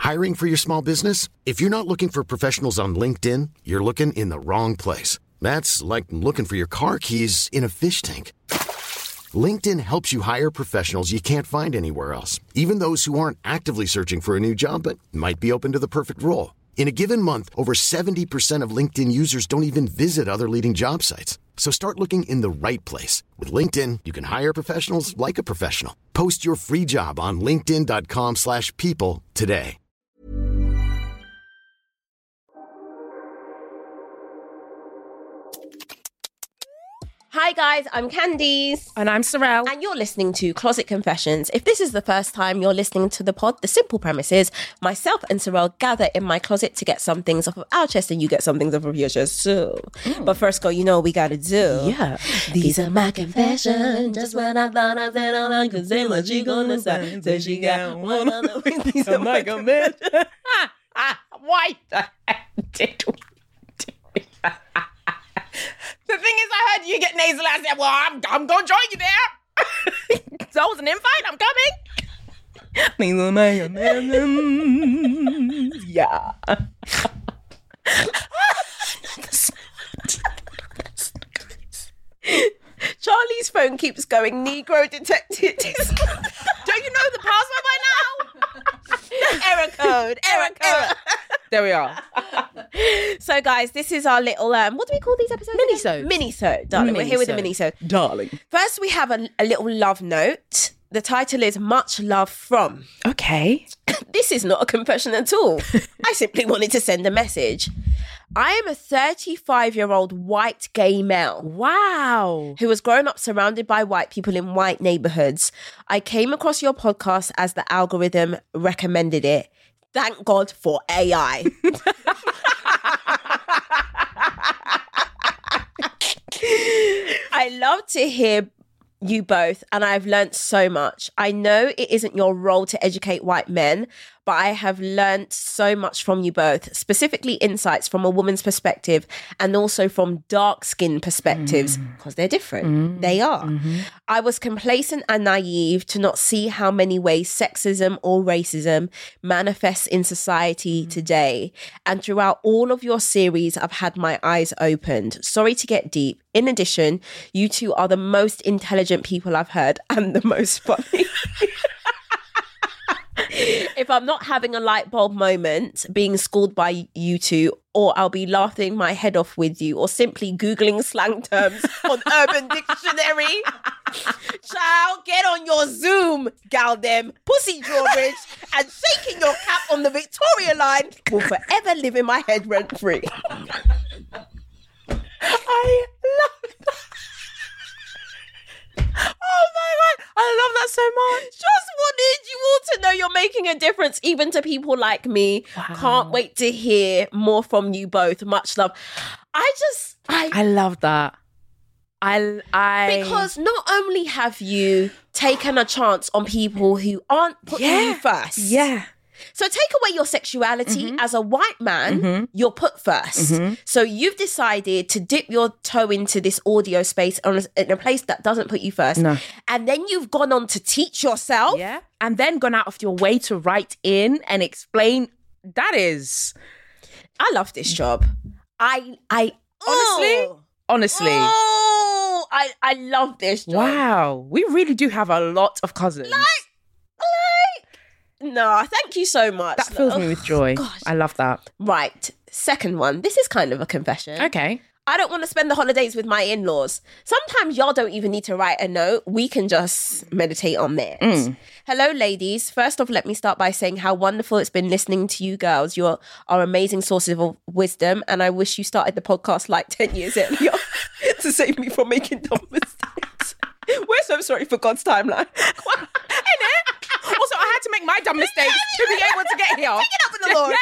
Hiring for your small business? If you're not looking for professionals on LinkedIn, you're looking in the wrong place. That's like looking for your car keys in a fish tank. LinkedIn helps you hire professionals you can't find anywhere else, even those who aren't actively searching for a new job but might be open to the perfect role. In a given month, over 70% of LinkedIn users don't even visit other leading job sites. So start looking in the right place. With LinkedIn, you can hire professionals like a professional. Post your free job on linkedin.com/people today. Hi guys, I'm Candice. And I'm Sorrel. And you're listening to Closet Confessions. If this is the first time you're listening to the pod, the simple premise is myself and Sorrel gather in my closet to get some things off of our chest and you get some things off of your chest too. But first, girl, you know what we gotta do. Yeah. These are my confessions. Just when I thought I said all I could say, but she gonna say, say she got one of the these are my confessions. Why the heck did we do that? The thing is, I heard you get nasal. I said, well, I'm going to join you there. So it was an invite. I'm coming. Yeah. Charlie's phone keeps going Negro detected. Don't you know the password by now? Error code. There we are. So, guys, this is our little, what do we call these episodes? Mini-sode. Mini-sode, darling. We're here with a mini-sode. Darling. First, we have a little love note. The title is Much Love From. Okay. This is not a confession at all. I simply wanted to send a message. I am a 35-year-old white gay male. Wow. Who has grown up surrounded by white people in white neighborhoods. I came across your podcast as the algorithm recommended it. Thank God for AI. I love to hear you both, and I've learnt so much. I know it isn't your role to educate white men, but I have learnt so much from you both, specifically insights from a woman's perspective and also from dark-skinned perspectives, because they're different. They are. I was complacent and naive to not see how many ways sexism or racism manifests in society today. And throughout all of your series, I've had my eyes opened. Sorry to get deep. In addition, you two are the most intelligent people I've heard and the most funny. If I'm not having a light bulb moment being schooled by you two, or I'll be laughing my head off with you, or simply Googling slang terms on Urban Dictionary. Child, get on your Zoom, gal dem, pussy drawbridge, and shaking your cap on the Victoria line will forever live in my head rent free. I love that. Oh my God, I love that so much. Just wanted you all to know you're making a difference, even to people like me. Wow. Can't wait to hear more from you both. Much love. I love that. Because not only have you taken a chance on people who aren't putting you first. Yeah. So take away your sexuality. As a white man, you're put first. So you've decided to dip your toe into this audio space in a place that doesn't put you first. No. And then you've gone on to teach yourself. Yeah. And then gone out of your way to write in and explain. That is... I love this job. I Honestly. I love this job. Wow. We really do have a lot of cousins. No, thank you so much. That fills me with joy. Gosh. I love that. Right. Second one. This is kind of a confession. Okay. I don't want to spend the holidays with my in-laws. Sometimes y'all don't even need to write a note. We can just meditate on theirs. Hello, ladies. First off, let me start by saying how wonderful it's been listening to you girls. You are amazing sources of wisdom, and I wish you started the podcast like 10 years earlier to save me from making dumb mistakes. We're so sorry for God's timeline. Also, I had to make my dumb mistakes to be able to get here. Take it up with the Lord.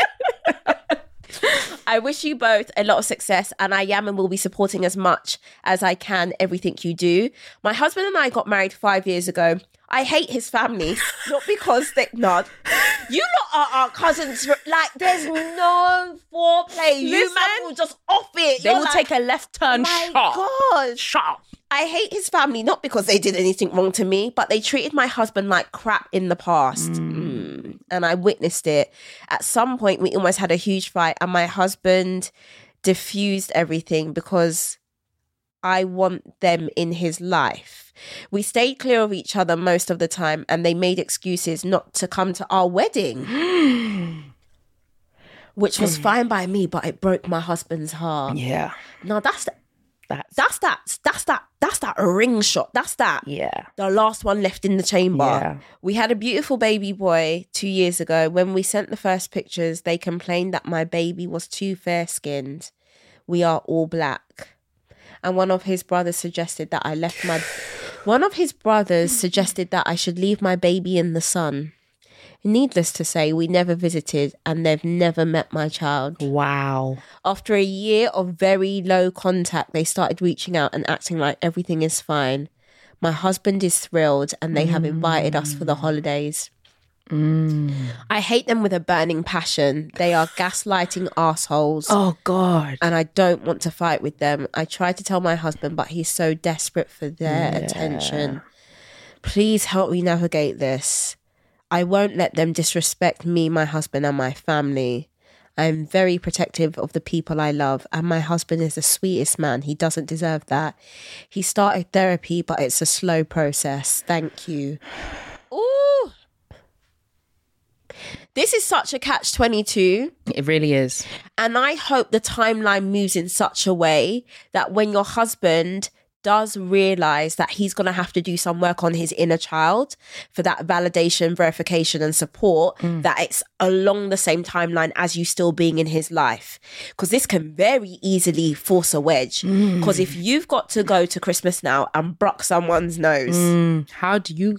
I wish you both a lot of success, and I am and will be supporting as much as I can everything you do. My husband and I got married 5 years ago. I hate his family, not because they nod. You lot are our cousins. Like, there's no foreplay. You man will just off it. They will take a left turn sharp. God. Sharp. I hate his family, not because they did anything wrong to me, but they treated my husband like crap in the past. and I witnessed it. At some point, we almost had a huge fight, and my husband diffused everything because I want them in his life. We stayed clear of each other most of the time, and they made excuses not to come to our wedding. Which was fine by me, but it broke my husband's heart. Yeah. No, that's that ring shot. That's that. Yeah. The last one left in the chamber. Yeah. We had a beautiful baby boy 2 years ago. When we sent the first pictures, they complained that my baby was too fair-skinned. We are all black. And one of his brothers suggested that I should leave my baby in the sun. Needless to say, we never visited, and they've never met my child. Wow. After a year of very low contact, they started reaching out and acting like everything is fine. My husband is thrilled, and they have invited us for the holidays. I hate them with a burning passion. They are gaslighting assholes. Oh, God. And I don't want to fight with them. I tried to tell my husband, but he's so desperate for their attention. Please help me navigate this. I won't let them disrespect me, my husband, and my family. I'm very protective of the people I love, and my husband is the sweetest man. He doesn't deserve that. He started therapy, but it's a slow process. Thank you. Ooh. This is such a catch-22. It really is. And I hope the timeline moves in such a way that when your husband does realize that he's going to have to do some work on his inner child for that validation, verification and support, that it's along the same timeline as you still being in his life. Because this can very easily force a wedge. Because if you've got to go to Christmas now and bruck someone's nose. How do you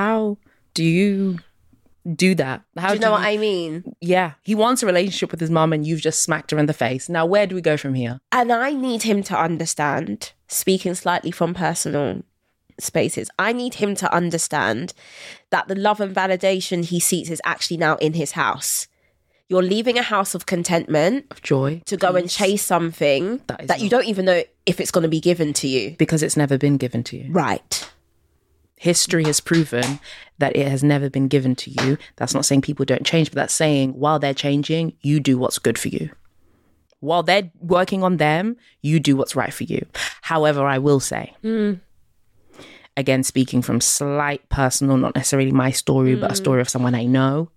do that? Do you know what I mean? Yeah. He wants a relationship with his mum and you've just smacked her in the face. Now, where do we go from here? And I need him to understand, speaking slightly from personal spaces, I need him to understand that the love and validation he seeks is actually now in his house. You're leaving a house of contentment, Of joy. to go and chase something that you don't even know if it's going to be given to you. Because it's never been given to you. Right. History has proven that it has never been given to you. That's not saying people don't change, but that's saying while they're changing, you do what's good for you. While they're working on them, you do what's right for you. However, I will say, again, speaking from slight personal, not necessarily my story, but a story of someone I know,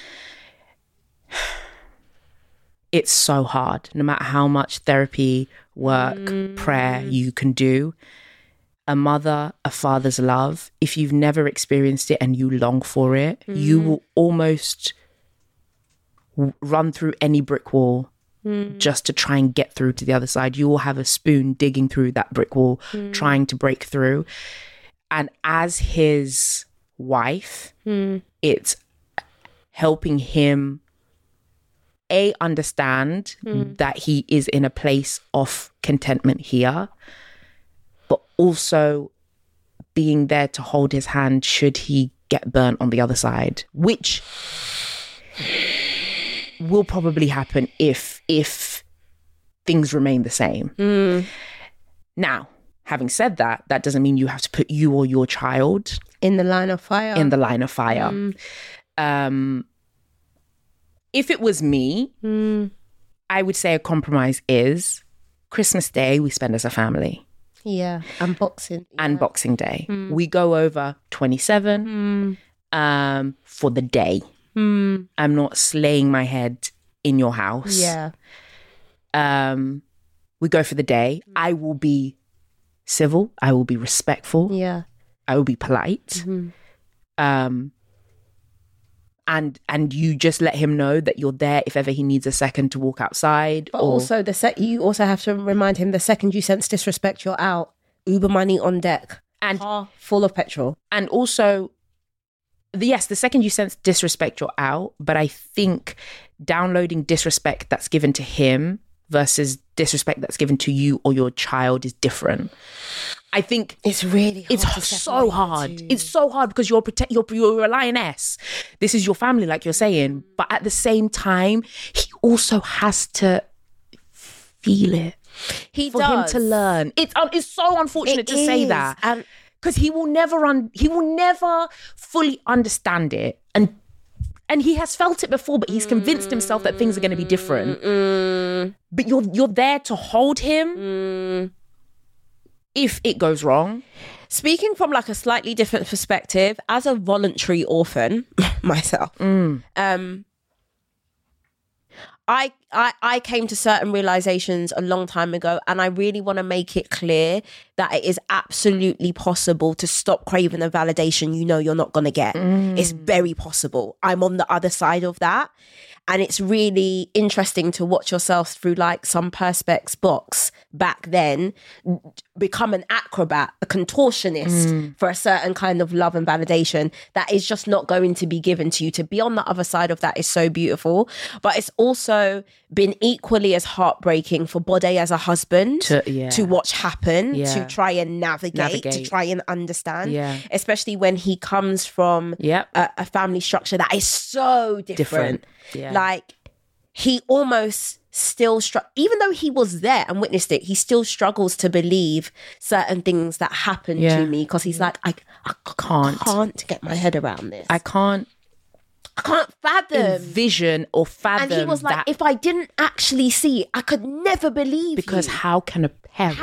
it's so hard. No matter how much therapy, work, prayer you can do, a mother, a father's love, if you've never experienced it and you long for it, you will almost run through any brick wall just to try and get through to the other side. You will have a spoon digging through that brick wall, trying to break through. And as his wife, it's helping him understand that he is in a place of contentment here, but also being there to hold his hand should he get burnt on the other side, which will probably happen if things remain the same. Now, having said that, that doesn't mean you have to put you or your child In the line of fire. If it was me, I would say a compromise is Christmas Day we spend as a family. Yeah. And Boxing. And Boxing Day. We go over 27 for the day. I'm not slaying my head in your house. Yeah. We go for the day. I will be civil. I will be respectful. Yeah. I will be polite. And you just let him know that you're there if ever he needs a second to walk outside. But also you also have to remind him the second you sense disrespect, you're out. Uber money on deck. And car full of petrol. And also, the second you sense disrespect, you're out. But I think downloading disrespect that's given to him versus disrespect that's given to you or your child is different. I think it's really hard. It's so hard. It's so hard because you're a lioness. This is your family, like you're saying. But at the same time, he also has to feel it. For him to learn. It's so unfortunate to say that. Because he will never fully understand it And he has felt it before, but he's convinced himself that things are going to be different. But you're there to hold him if it goes wrong. Speaking from like a slightly different perspective, as a voluntary orphan myself, I came to certain realizations a long time ago, and I really want to make it clear that it is absolutely possible to stop craving the validation you know you're not going to get. It's very possible. I'm on the other side of that. And it's really interesting to watch yourself through like some Perspex box back then, become an acrobat, a contortionist for a certain kind of love and validation that is just not going to be given to you. To be on the other side of that is so beautiful. But it's also been equally as heartbreaking for Bode as a husband to watch happen, to try and navigate, to try and understand, especially when he comes from a family structure that is so different. Like, he almost still even though he was there and witnessed it, he still struggles to believe certain things that happened to me, because he's like, I can't get my head around this. I can't fathom, envision or fathom. And he was like, if I didn't actually see it, I could never believe because how can a parent?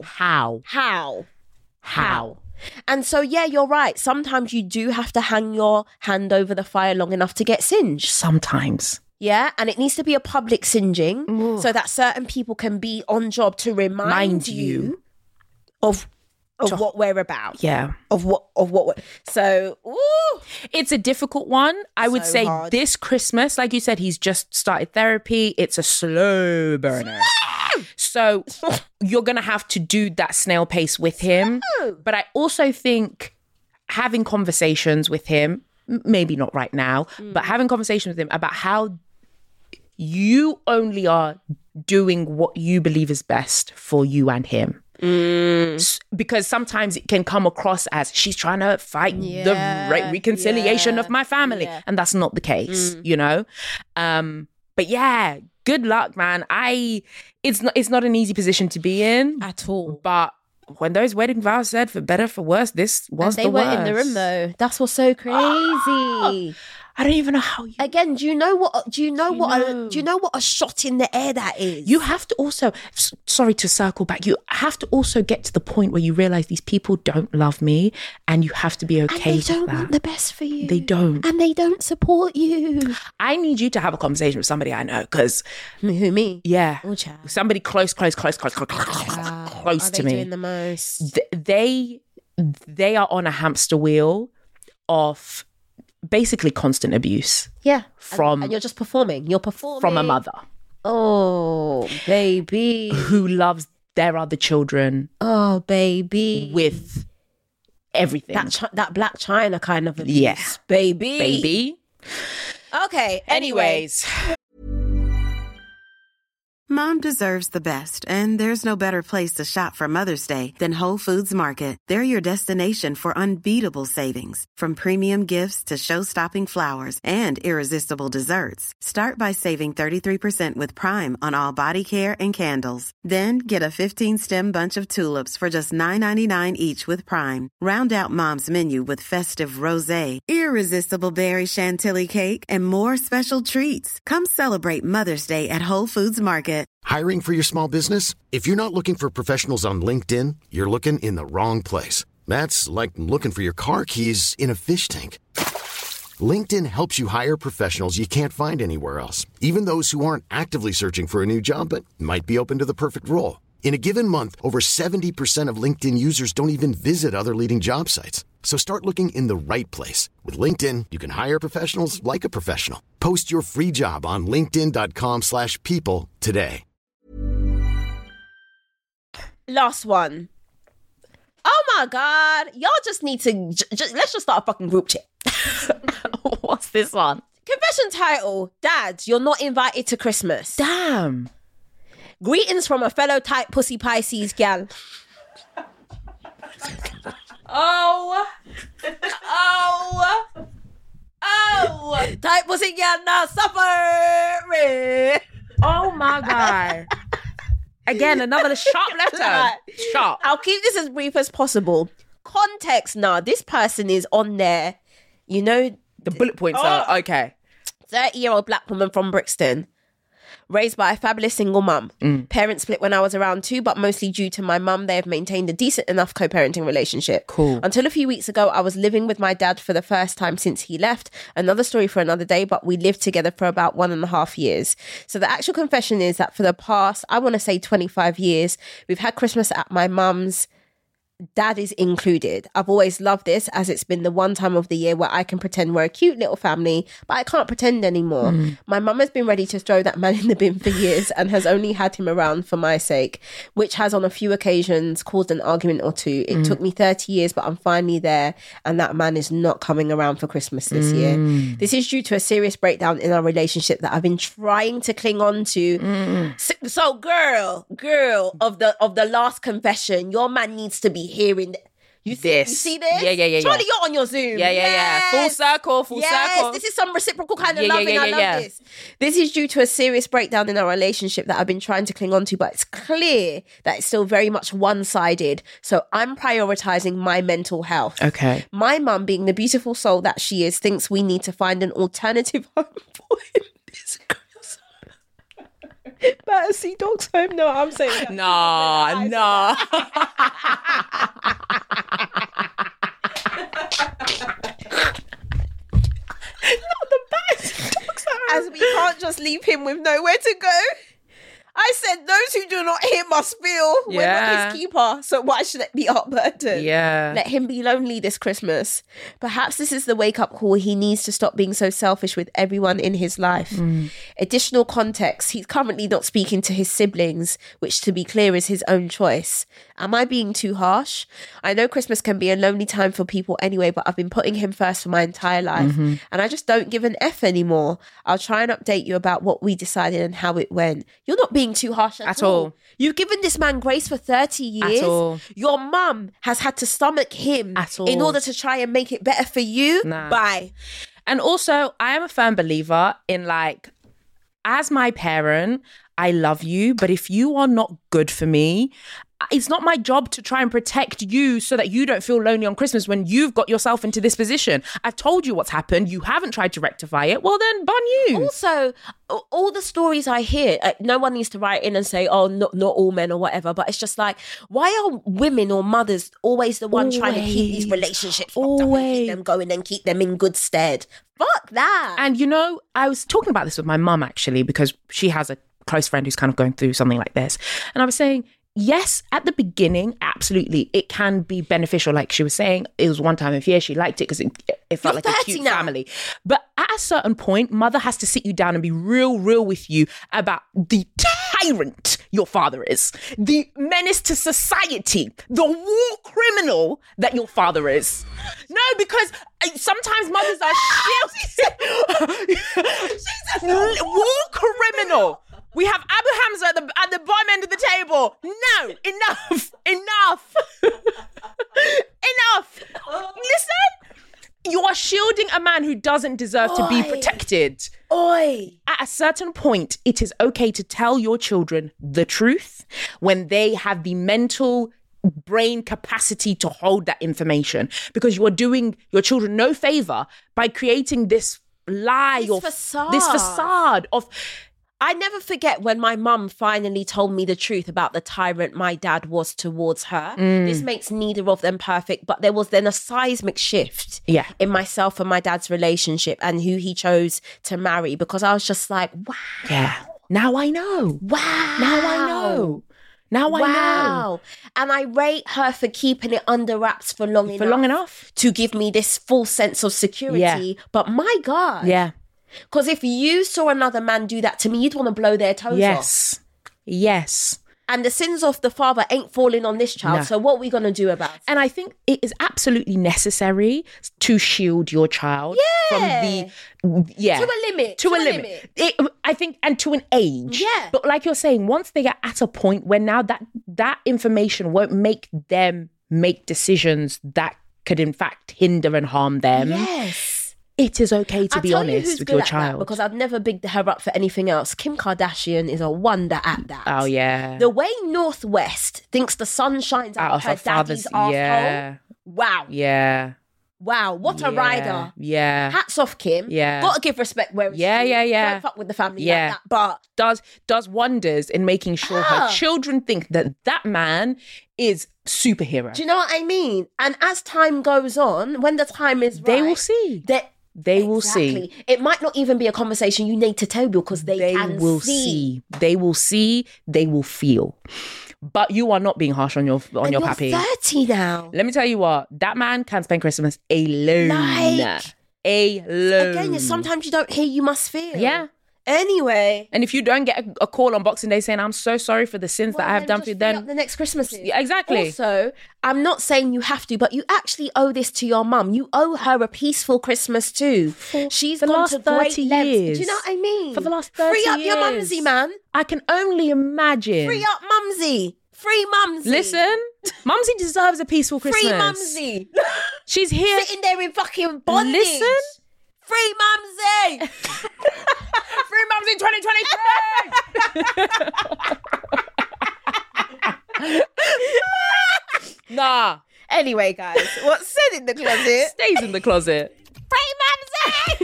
How? And so, yeah, you're right. Sometimes you do have to hang your hand over the fire long enough to get singed. Sometimes. Yeah, and it needs to be a public singeing so that certain people can be on job to remind you of what we're about. Yeah. Of what we're... So, ooh. It's a difficult one. I would say hard. This Christmas, like you said, he's just started therapy. It's a slow burner. So you're going to have to do that snail pace with him. But I also think having conversations with him, maybe not right now, but having conversations with him about how you only are doing what you believe is best for you and him. Because sometimes it can come across as she's trying to fight the reconciliation of my family. And that's not the case, you know? But yeah, good luck, man. It's not an easy position to be in. At all. But when those wedding vows said, for better, for worse, this was the worst. They were in the room though. That's what's so crazy. I don't even know how you... Again, do you know what a shot in the air that is? You have to also, sorry to circle back, you have to also get to the point where you realize these people don't love me, and you have to be okay with that. And they don't want the best for you. They don't. And they don't support you. I need you to have a conversation with somebody I know, because... Who, me? Yeah. Oh, child. Somebody close to me. Are they doing the most? They are on a hamster wheel of... basically constant abuse. Yeah. From... And you're just performing. You're performing. From a mother. Oh, baby. Who loves their other children. Oh, baby. With everything. That Black China kind of abuse. Yeah. Baby. Okay, anyways. Mom deserves the best, and there's no better place to shop for Mother's Day than Whole Foods Market. They're your destination for unbeatable savings, from premium gifts to show-stopping flowers and irresistible desserts. Start by saving 33% with Prime on all body care and candles. Then get a 15-stem bunch of tulips for just $9.99 each with Prime. Round out Mom's menu with festive rosé, irresistible berry chantilly cake, and more special treats. Come celebrate Mother's Day at Whole Foods Market. Hiring for your small business? If you're not looking for professionals on LinkedIn, you're looking in the wrong place. That's like looking for your car keys in a fish tank. LinkedIn helps you hire professionals you can't find anywhere else, even those who aren't actively searching for a new job but might be open to the perfect role. In a given month, over 70% of LinkedIn users don't even visit other leading job sites. So start looking in the right place. With LinkedIn, you can hire professionals like a professional. Post your free job on linkedin.com/people today. Last one. Oh my God. Y'all just need to... let's just start a fucking group chat. What's this one? Confession title. Dad, you're not invited to Christmas. Damn. Greetings from a fellow tight pussy Pisces gal. Oh. Tight pussy gal now suffering. Oh my God. Again, another sharp left turn. Sharp. I'll keep this as brief as possible. Context now. This person is on there, you know... The bullet points are... Okay. 30-year-old black woman from Brixton. Raised by a fabulous single mum. Parents split when I was around 2, but mostly due to my mum, they have maintained a decent enough co-parenting relationship. Cool. Until a few weeks ago, I was living with my dad for the first time since he left. Another story for another day, but we lived together for about 1.5 years. So the actual confession is that for the past, I want to say 25 years, we've had Christmas at my mum's. Dad is included. I've always loved this as it's been the one time of the year where I can pretend we're a cute little family, but I can't pretend anymore. My mum has been ready to throw that man in the bin for years and has only had him around for my sake, which has on a few occasions caused an argument or two. It took me 30 years, but I'm finally there, and that man is not coming around for Christmas this year. This is due to a serious breakdown in our relationship that I've been trying to cling on to. So girl of the last confession, your man needs to be hearing you see this? Yeah. Charlie, you're on your Zoom. Yeah. Full circle. This is some reciprocal kind of loving. I love this. This is due to a serious breakdown in our relationship that I've been trying to cling on to, but it's clear that it's still very much one-sided. So I'm prioritizing my mental health. Okay. My mum, being the beautiful soul that she is, thinks we need to find an alternative home for him. This girl's Battersea Dogs Home. No, I'm saying that. No. As we can't just leave him with nowhere to go. I said, those who do not hear must feel. We're not his keeper, so why should it be our burden? Yeah. Let him be lonely this Christmas. Perhaps this is the wake-up call. He needs to stop being so selfish with everyone in his life. Additional context, he's currently not speaking to his siblings, which, to be clear, is his own choice. Am I being too harsh? I know Christmas can be a lonely time for people anyway, but I've been putting him first for my entire life, and I just don't give an F anymore. I'll try and update you about what we decided and how it went. You're not being too harsh at all. You've given this man grace for 30 years. At all. Your mum has had to stomach him At all. in order to try and make it better for you. Nah. Bye. And also, I am a firm believer in, like, as my parent, I love you, but if you are not good for me, it's not my job to try and protect you so that you don't feel lonely on Christmas when you've got yourself into this position. I've told you what's happened. You haven't tried to rectify it. Well, then, bun you. Also, all the stories I hear, no one needs to write in and say, oh, not all men or whatever, but it's just like, why are women or mothers always the one trying to keep these relationships fucked up and keep them going and keep them in good stead? Fuck that. And, you know, I was talking about this with my mum, actually, because she has a close friend who's kind of going through something like this. And I was saying, yes, at the beginning, absolutely, it can be beneficial. Like she was saying, it was one time of year she liked it because it felt like a cute family. But at a certain point, mother has to sit you down and be real with you about the tyrant your father is, the menace to society, the war criminal that your father is. No, because sometimes mothers are war criminal. We have Abu Hamza at the bottom end of the table. No, enough. Listen, you are shielding a man who doesn't deserve to be protected. At a certain point, it is okay to tell your children the truth when they have the mental brain capacity to hold that information, because you are doing your children no favor by creating this lie or this facade of... I never forget when my mum finally told me the truth about the tyrant my dad was towards her. This makes neither of them perfect, but there was then a seismic shift in myself and my dad's relationship and who he chose to marry, because I was just like, wow. Yeah. Now I know. Wow. Now I know. And I rate her for keeping it under wraps for long enough to give me this false sense of security. Yeah. But my God. Yeah. Because if you saw another man do that to me, you'd want to blow their toes off. Yes. And the sins of the father ain't falling on this child. No. So what are we going to do about it? And I think it is absolutely necessary to shield your child from the... Yeah. To a limit. I think, and to an age. Yeah. But like you're saying, once they get at a point where now that information won't make them make decisions that could in fact hinder and harm them. Yes. It is okay to be honest with your child. Because I've never bigged her up for anything else. Kim Kardashian is a wonder at that. Oh, yeah. The way Northwest thinks the sun shines out of her daddy's asshole. Yeah. Wow. Yeah. Wow, what a rider. Yeah. Hats off, Kim. Yeah. Gotta give respect where it's due. Yeah. Don't fuck with the family Yeah. like that. But Does wonders in making sure her children think that man is superhero. do you know what I mean? And as time goes on, when the time is right, They will see. They will see. Exactly. It might not even be a conversation you need to tell because they can will see. They will see. They will feel. But you are not being harsh on your And you're pappy. 30 now. Let me tell you what, that man can spend Christmas alone. Like, alone. again, sometimes you don't hear, you must feel. Yeah. Anyway. And if you don't get a call on Boxing Day saying, I'm so sorry for the sins that I have done for you, then the next Christmas. Yeah, exactly. Also, I'm not saying you have to, but you actually owe this to your mum. You owe her a peaceful Christmas too. She's the gone last to great 30 lengths. years. Do you know what I mean? For the last 30 Free up your years. mumsy, man. I can only imagine. Free up mumsy. Free mumsy. Listen, Mumsy deserves a peaceful Christmas. Free mumsy. She's here. Sitting there in fucking bondage. Listen. Free mumsy. Free Mumsy 2023. Nah. Anyway, guys, what's said in the closet Stays in the closet. free mumsy.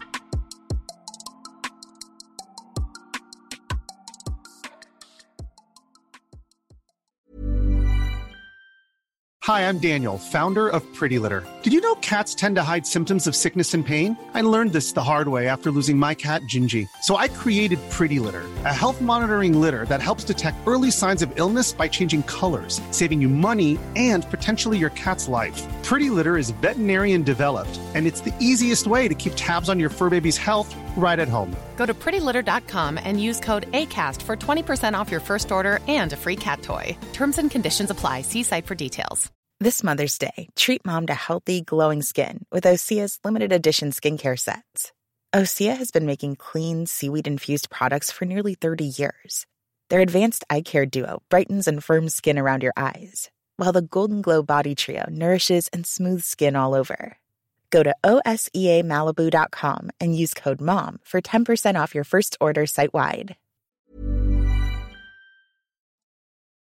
Hi, I'm Daniel, founder of Pretty Litter. Did you know cats tend to hide symptoms of sickness and pain? I learned this the hard way after losing my cat, Gingy. So I created Pretty Litter, a health monitoring litter that helps detect early signs of illness by changing colors, saving you money and potentially your cat's life. Pretty Litter is veterinarian developed, and it's the easiest way to keep tabs on your fur baby's health right at home. Go to prettylitter.com and use code ACAST for 20% off your first order and a free cat toy. Terms and conditions apply. See site for details. This Mother's Day, treat mom to healthy, glowing skin with Osea's limited edition skincare sets. Osea has been making clean, seaweed-infused products for nearly 30 years. Their advanced eye care duo brightens and firms skin around your eyes, while the Golden Glow Body Trio nourishes and smooths skin all over. Go to OSEAMalibu.com and use code MOM for 10% off your first order site-wide.